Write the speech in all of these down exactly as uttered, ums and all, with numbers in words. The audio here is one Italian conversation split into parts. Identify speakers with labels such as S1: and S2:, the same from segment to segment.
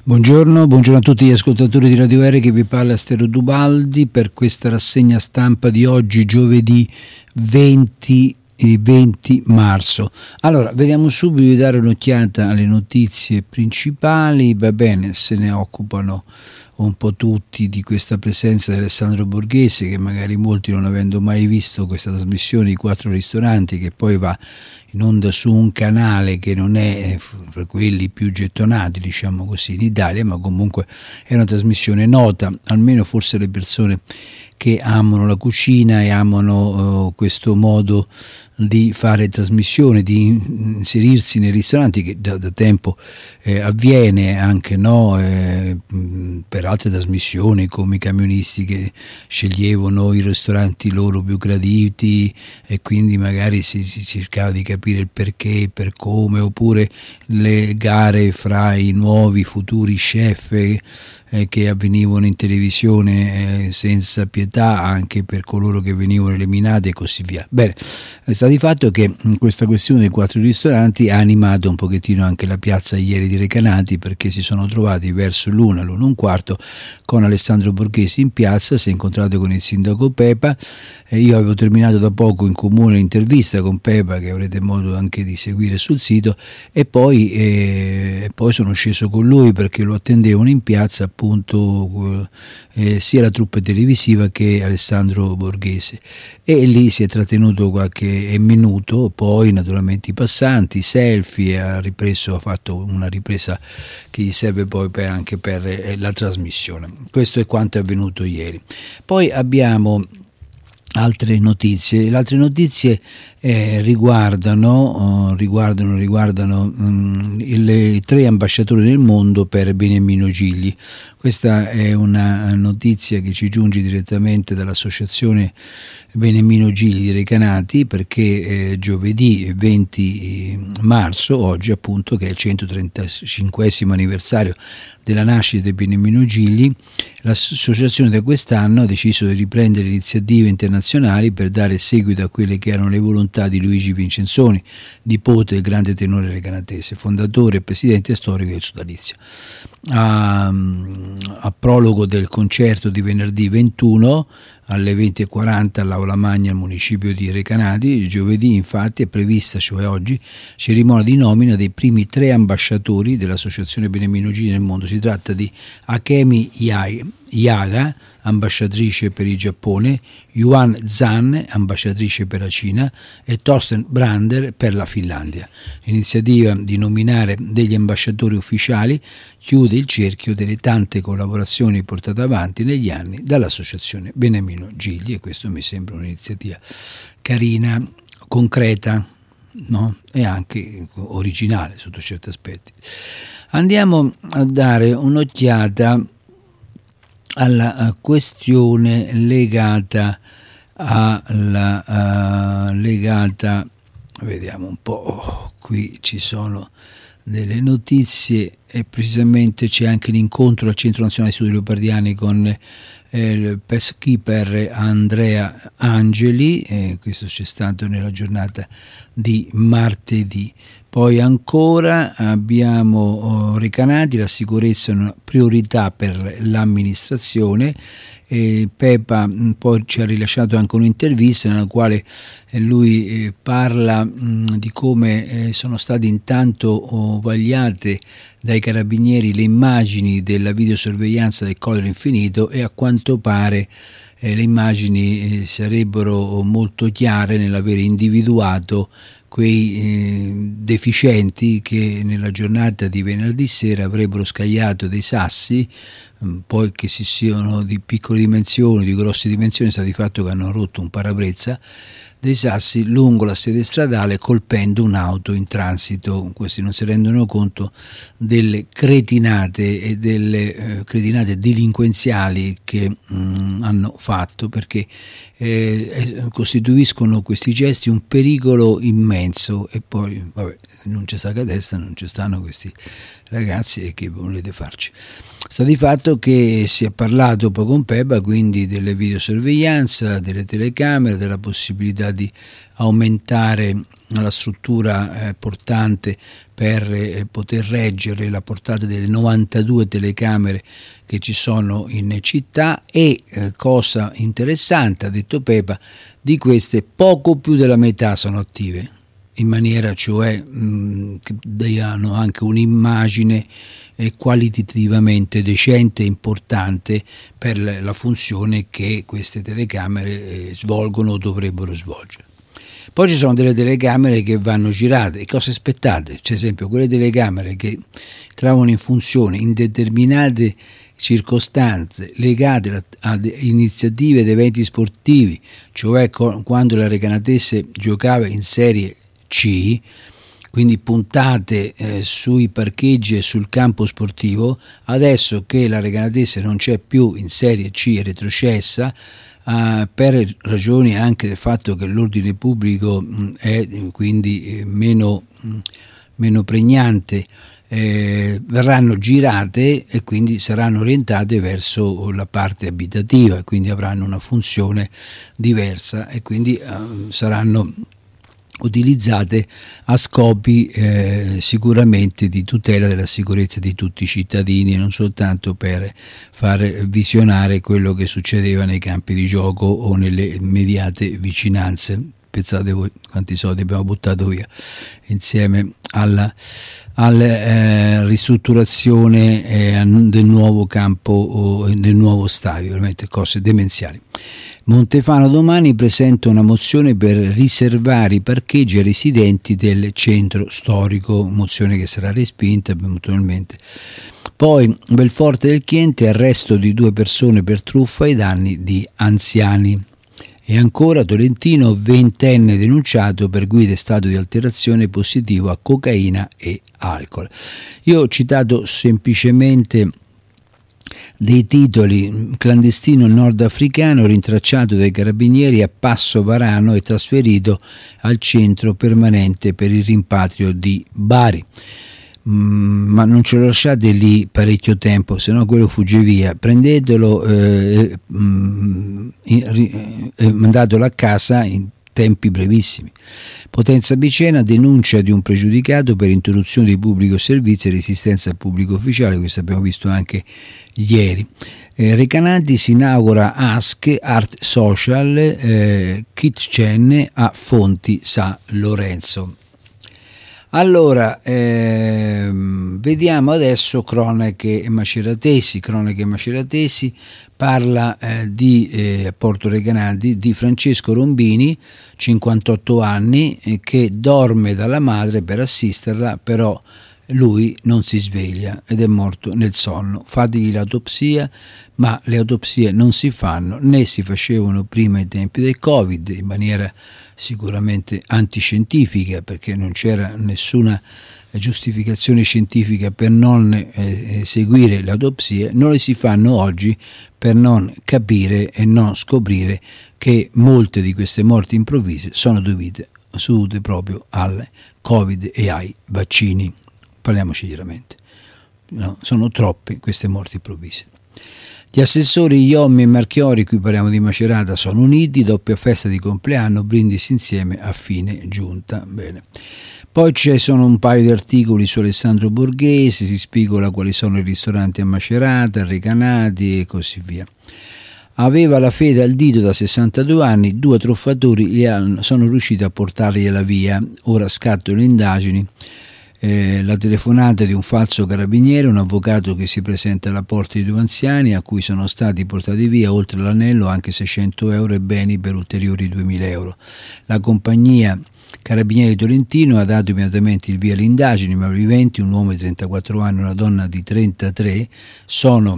S1: Buongiorno, buongiorno a tutti gli ascoltatori di Radio Aereo, che vi parla Stero Dubaldi per questa rassegna stampa di oggi, giovedì venti marzo. Allora, vediamo subito di dare un'occhiata alle notizie principali. Va bene, se ne occupano un po' tutti di questa presenza di Alessandro Borghese, che magari molti, non avendo mai visto questa trasmissione I Quattro Ristoranti, che poi va in onda su un canale che non è fra quelli più gettonati, diciamo così, in Italia, ma comunque è una trasmissione nota, almeno forse le persone che amano la cucina e amano uh, questo modo di fare trasmissione, di inserirsi nei ristoranti, che da, da tempo eh, avviene anche no, eh, per altre trasmissioni, come i camionisti che sceglievano i ristoranti loro più graditi, e quindi magari si, si cercava di capire il perché, per come, oppure le gare fra i nuovi futuri chef eh, che avvenivano in televisione eh, senza pietà anche per coloro che venivano eliminati e così via. Bene, sta di fatto che questa questione dei quattro ristoranti ha animato un pochettino anche la piazza ieri di Recanati, perché si sono trovati verso l'una, l'una e un quarto con Alessandro Borghesi in piazza, si è incontrato con il sindaco Pepa, e io avevo terminato da poco in comune l'intervista con Pepa, che avrete modo anche di seguire sul sito, e poi, eh, poi sono sceso con lui perché lo attendevano in piazza appunto eh, sia la troupe televisiva che Alessandro Borghese, e lì si è trattenuto qualche minuto, poi naturalmente i passanti, i selfie, ha ripreso, ha fatto una ripresa che gli serve poi per, anche per eh, la trasmissione. Questo è quanto è avvenuto ieri. Poi abbiamo altre notizie. Le altre notizie eh, riguardano, uh, riguardano, riguardano um, i tre ambasciatori del mondo per Beniamino Gigli. Questa è una notizia che ci giunge direttamente dall'associazione Beniamino Gigli di Recanati, perché eh, giovedì venti marzo, oggi appunto, che è il centotrentacinquesimo anniversario della nascita di Beniamino Gigli, l'associazione da quest'anno ha deciso di riprendere iniziative internazionali per dare seguito a quelle che erano le volontà di Luigi Vincenzoni, nipote del grande tenore recanatese, fondatore, presidente storico del sodalizio. A, a prologo del concerto di venerdì ventuno alle venti e quaranta all'Aula Magna al municipio di Recanati, giovedì infatti è prevista, cioè oggi, cerimonia di nomina dei primi tre ambasciatori dell'associazione Beniamino Gigli nel mondo. Si tratta di Akemi Yaga, ambasciatrice per il Giappone, Yuan Zhan, ambasciatrice per la Cina, e Thorsten Brander per la Finlandia. L'iniziativa di nominare degli ambasciatori ufficiali chiude il cerchio delle tante collaborazioni portate avanti negli anni dall'associazione Beniamino Gigli, e questo mi sembra un'iniziativa carina, concreta, no? E anche originale sotto certi aspetti. Andiamo a dare un'occhiata alla questione legata alla uh, legata vediamo un po', oh, qui ci sono delle notizie, e precisamente c'è anche l'incontro al Centro Nazionale di Studi Leopardiani con eh, il peacekeeper Andrea Angeli, eh, questo c'è stato nella giornata di martedì. Poi ancora abbiamo oh, Recanati, la sicurezza è una priorità per l'amministrazione. E Pepa poi ci ha rilasciato anche un'intervista nella quale lui eh, parla mh, di come eh, sono state intanto oh, vagliate dai carabinieri le immagini della videosorveglianza del Colle dell'Infinito, e a quanto pare eh, le immagini eh, sarebbero molto chiare nell'aver individuato quei eh, deficienti che nella giornata di venerdì sera avrebbero scagliato dei sassi, mh, poi che si siano di piccole dimensioni, di grosse dimensioni, sta di fatto che hanno rotto un parabrezza, dei sassi lungo la sede stradale colpendo un'auto in transito. Questi non si rendono conto delle cretinate e delle eh, cretinate delinquenziali che mh, hanno fatto, perché eh, costituiscono questi gesti un pericolo immenso. E poi vabbè, non c'è sta a destra, non ci stanno questi ragazzi, e che volete farci? Sta di fatto che si è parlato poi con Pepa quindi delle videosorveglianza, delle telecamere, della possibilità di aumentare la struttura eh, portante per eh, poter reggere la portata delle novantadue telecamere che ci sono in città e, eh, cosa interessante, ha detto Pepa, di queste poco più della metà sono attive, in maniera cioè mh, che diano anche un'immagine eh, qualitativamente decente e importante per la funzione che queste telecamere eh, svolgono o dovrebbero svolgere. Poi ci sono delle telecamere che vanno girate, e cosa aspettate? C'è esempio quelle telecamere che trovano in funzione in determinate circostanze legate ad iniziative ed eventi sportivi, cioè quando la Recanatese giocava in Serie C, quindi puntate eh, sui parcheggi e sul campo sportivo. Adesso che la Recanatese non c'è più in Serie C, è retrocessa, Uh, per ragioni anche del fatto che l'ordine pubblico mh, è quindi eh, meno, mh, meno pregnante, eh, verranno girate e quindi saranno orientate verso la parte abitativa, e quindi avranno una funzione diversa e quindi uh, saranno utilizzate a scopi eh, sicuramente di tutela della sicurezza di tutti i cittadini, non soltanto per far visionare quello che succedeva nei campi di gioco o nelle immediate vicinanze. Pensate voi quanti soldi abbiamo buttato via insieme alla, alla eh, ristrutturazione eh, del nuovo campo o del nuovo stadio, veramente cose demenziali. Montefano domani presenta una mozione per riservare i parcheggi ai residenti del centro storico, mozione che sarà respinta eventualmente. Poi Belforte del Chiente, arresto di due persone per truffa ai danni di anziani. E ancora Tolentino, ventenne denunciato per guida in stato di alterazione positivo a cocaina e alcol. Io ho citato semplicemente dei titoli: clandestino nordafricano rintracciato dai carabinieri a Passo Varano e trasferito al centro permanente per il rimpatrio di Bari. Mm, ma non ce lo lasciate lì parecchio tempo, se no quello fugge via, prendetelo e eh, mm, eh, mandatelo a casa in tempi brevissimi. Potenza Picena, denuncia di un pregiudicato per interruzione di pubblico servizio e resistenza al pubblico ufficiale, questo abbiamo visto anche ieri. Eh, Recanati si inaugura A S C, Art Social, eh, Kitchen a Fonti San Lorenzo. Allora, ehm, vediamo adesso cronache maceratesi. Cronache maceratesi parla eh, di eh, Porto Recanati di Francesco Rombini, cinquantotto anni, eh, che dorme dalla madre per assisterla, però lui non si sveglia ed è morto nel sonno. Fategli l'autopsia, ma le autopsie non si fanno, né si facevano prima ai tempi del Covid, in maniera sicuramente antiscientifica, perché non c'era nessuna giustificazione scientifica per non eh, eseguire le autopsie. Non le si fanno oggi per non capire e non scoprire che molte di queste morti improvvise sono dovute, dovute proprio al Covid e ai vaccini. Parliamoci chiaramente, no, sono troppe queste morti improvvise. Gli assessori Iommi e Marchiori, qui parliamo di Macerata, sono uniti, doppia festa di compleanno, brindisi insieme a fine giunta. Bene. Poi ci sono un paio di articoli su Alessandro Borghese, si spigola quali sono i ristoranti a Macerata, a Recanati e così via. Aveva la fede al dito da sessantadue anni, due truffatori sono riusciti a portargliela via, ora scattano le indagini. Eh, la telefonata di un falso carabiniere, un avvocato che si presenta alla porta di due anziani a cui sono stati portati via oltre l'anello anche seicento euro e beni per ulteriori duemila euro. La compagnia Carabinieri Tolentino ha dato immediatamente il via alle indagini, ma i viventi, un uomo di trentaquattro anni e una donna di trentatré, sono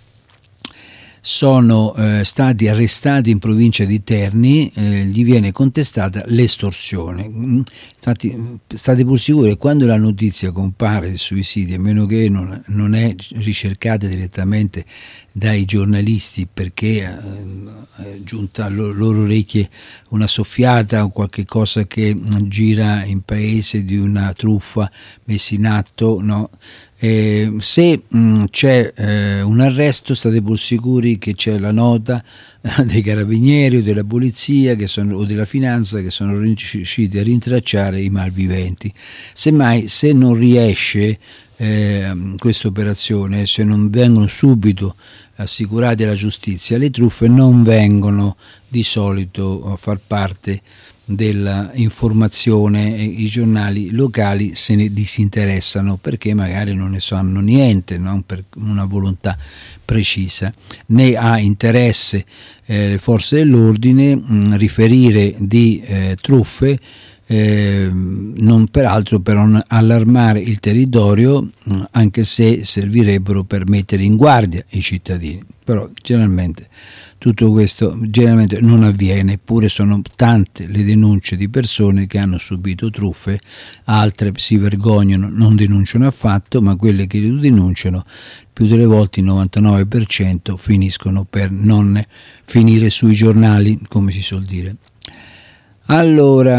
S1: sono eh, stati arrestati in provincia di Terni, eh, gli viene contestata l'estorsione. Infatti state pur sicuri che quando la notizia compare sui siti, a meno che non, non è ricercata direttamente dai giornalisti perché eh, è giunta alle loro orecchie una soffiata o qualche cosa che gira in paese di una truffa messa in atto, no? Eh, se mh, c'è eh, un arresto, state pur sicuri che c'è la nota eh, dei carabinieri o della polizia che sono, o della finanza, che sono riusciti a rintracciare i malviventi. Semmai, se non riesce eh, questa operazione, se non vengono subito assicurati alla giustizia, le truffe non vengono di solito a far parte della informazione. I giornali locali se ne disinteressano perché magari non ne sanno niente, non per una volontà precisa, né ha interesse eh, le forze dell'ordine mh, riferire di eh, truffe, eh, non peraltro per non allarmare il territorio, mh, anche se servirebbero per mettere in guardia i cittadini, però generalmente tutto questo generalmente non avviene, eppure sono tante le denunce di persone che hanno subito truffe, altre si vergognano, non denunciano affatto, ma quelle che lo denunciano più delle volte, il novantanove per cento, finiscono per non finire sui giornali, come si suol dire. Allora,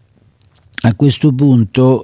S1: a questo punto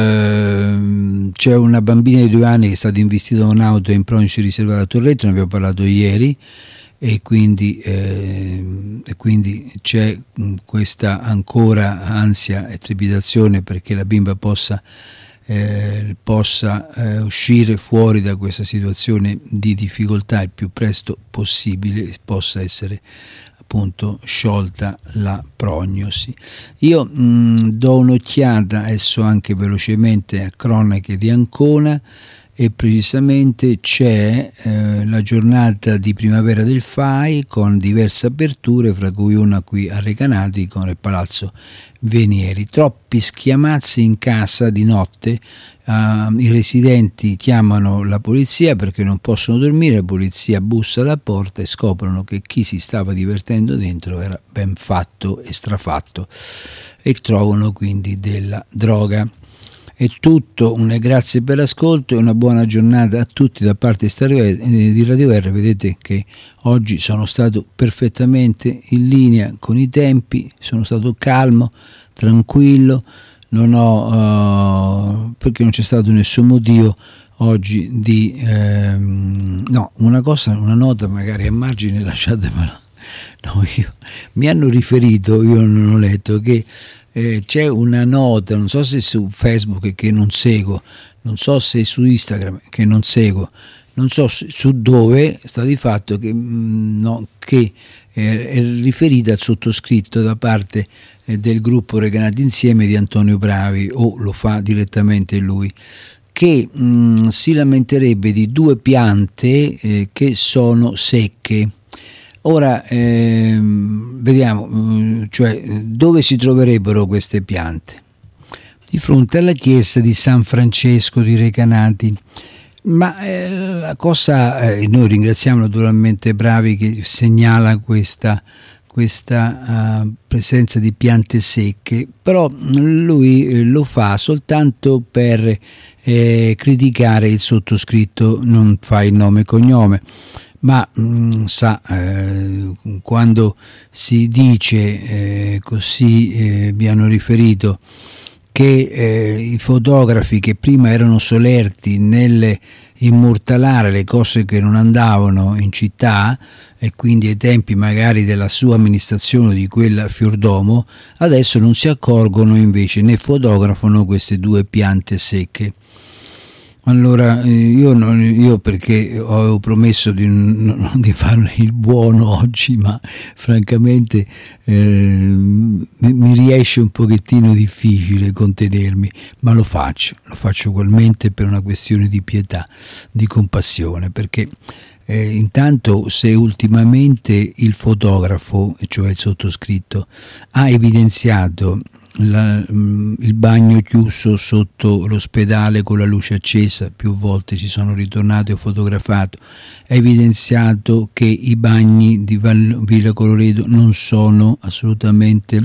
S1: eh, c'è una bambina di due anni che è stata investita da un'auto in provincia di riserva da Torretto, ne abbiamo parlato ieri, e quindi, eh, e quindi c'è questa ancora ansia e trepidazione perché la bimba possa, eh, possa eh, uscire fuori da questa situazione di difficoltà il più presto possibile, possa essere appunto sciolta la prognosi. Io mh, do un'occhiata adesso anche velocemente a cronache di Ancona, e precisamente c'è eh, la giornata di primavera del F A I con diverse aperture, fra cui una qui a Recanati con il Palazzo Venieri. Troppi schiamazzi in casa di notte, uh, i residenti chiamano la polizia perché non possono dormire, la polizia bussa alla porta e scoprono che chi si stava divertendo dentro era ben fatto e strafatto, e trovano quindi della droga. È tutto, un grazie per l'ascolto e una buona giornata a tutti da parte di Radio R. Vedete che oggi sono stato perfettamente in linea con i tempi, sono stato calmo, tranquillo, non ho uh, perché non c'è stato nessun motivo oggi di ehm, no, una cosa, una nota magari a margine, lasciatemela. No, io, mi hanno riferito, io non ho letto, che eh, c'è una nota, non so se su Facebook che non seguo, non so se su Instagram che non seguo, non so su dove, sta di fatto che, mh, no, che eh, è riferita al sottoscritto da parte eh, del gruppo Recanati Insieme di Antonio Bravi, o lo fa direttamente lui, che mh, si lamenterebbe di due piante eh, che sono secche. Ora eh, vediamo, cioè, dove si troverebbero queste piante? Di fronte alla chiesa di San Francesco di Recanati. Ma eh, la cosa, eh, noi ringraziamo naturalmente Bravi che segnala questa, questa uh, presenza di piante secche, però lui eh, lo fa soltanto per eh, criticare il sottoscritto, non fa il nome e cognome. Ma mh, sa, eh, quando si dice, eh, così eh, mi hanno riferito, che eh, i fotografi che prima erano solerti nelle immortalare le cose che non andavano in città, e quindi ai tempi magari della sua amministrazione di quella Fiordomo, adesso non si accorgono invece né fotografano queste due piante secche. Allora io, non, io perché avevo promesso di, di fare il buono oggi, ma francamente eh, mi, mi riesce un pochettino difficile contenermi, ma lo faccio, lo faccio ugualmente per una questione di pietà, di compassione, perché eh, intanto se ultimamente il fotografo, cioè il sottoscritto, ha evidenziato La, il bagno chiuso sotto l'ospedale con la luce accesa, più volte ci sono ritornato e ho fotografato, ha evidenziato che i bagni di Villa Coloredo non sono assolutamente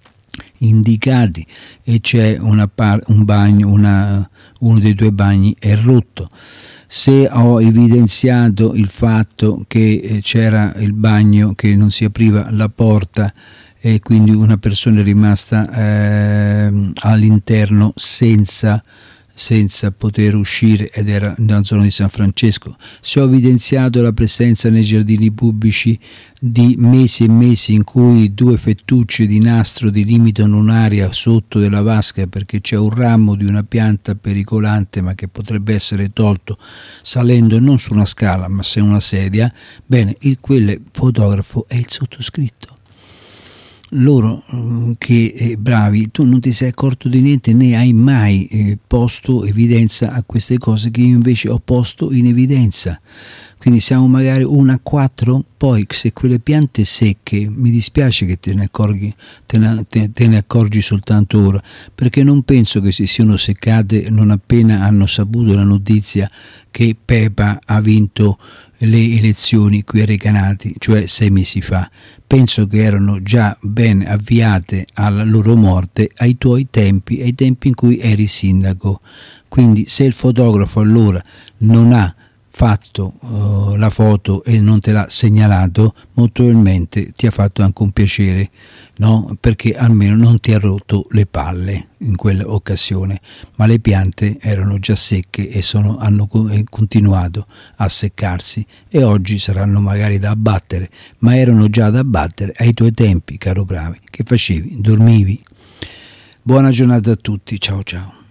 S1: indicati e c'è una par- un bagno, una, uno dei due bagni è rotto. Se ho evidenziato il fatto che c'era il bagno che non si apriva la porta e quindi una persona è rimasta eh, all'interno senza senza poter uscire, ed era nella zona di San Francesco. Se ho evidenziato la presenza nei giardini pubblici di mesi e mesi in cui due fettucce di nastro delimitano un'area sotto della vasca perché c'è un ramo di una pianta pericolante ma che potrebbe essere tolto salendo non su una scala ma su una sedia, bene, il quel fotografo è il sottoscritto. Loro che eh, bravi, tu non ti sei accorto di niente, né hai mai eh, posto evidenza a queste cose che io invece ho posto in evidenza. Quindi siamo magari uno a quattro, poi se quelle piante secche, mi dispiace che te ne accorgi, te ne, te, te ne accorgi soltanto ora, perché non penso che si siano seccate non appena hanno saputo la notizia che Pepa ha vinto le elezioni qui a Recanati, cioè sei mesi fa. Penso che erano già ben avviate alla loro morte ai tuoi tempi, ai tempi in cui eri sindaco. Quindi se il fotografo allora non ha fatto uh, la foto e non te l'ha segnalato, molto probabilmente ti ha fatto anche un piacere, no? Perché almeno non ti ha rotto le palle in quell'occasione, ma le piante erano già secche e sono, hanno continuato a seccarsi e oggi saranno magari da abbattere, ma erano già da abbattere ai tuoi tempi, caro Bravi. Che facevi? Dormivi? Buona giornata a tutti, ciao ciao.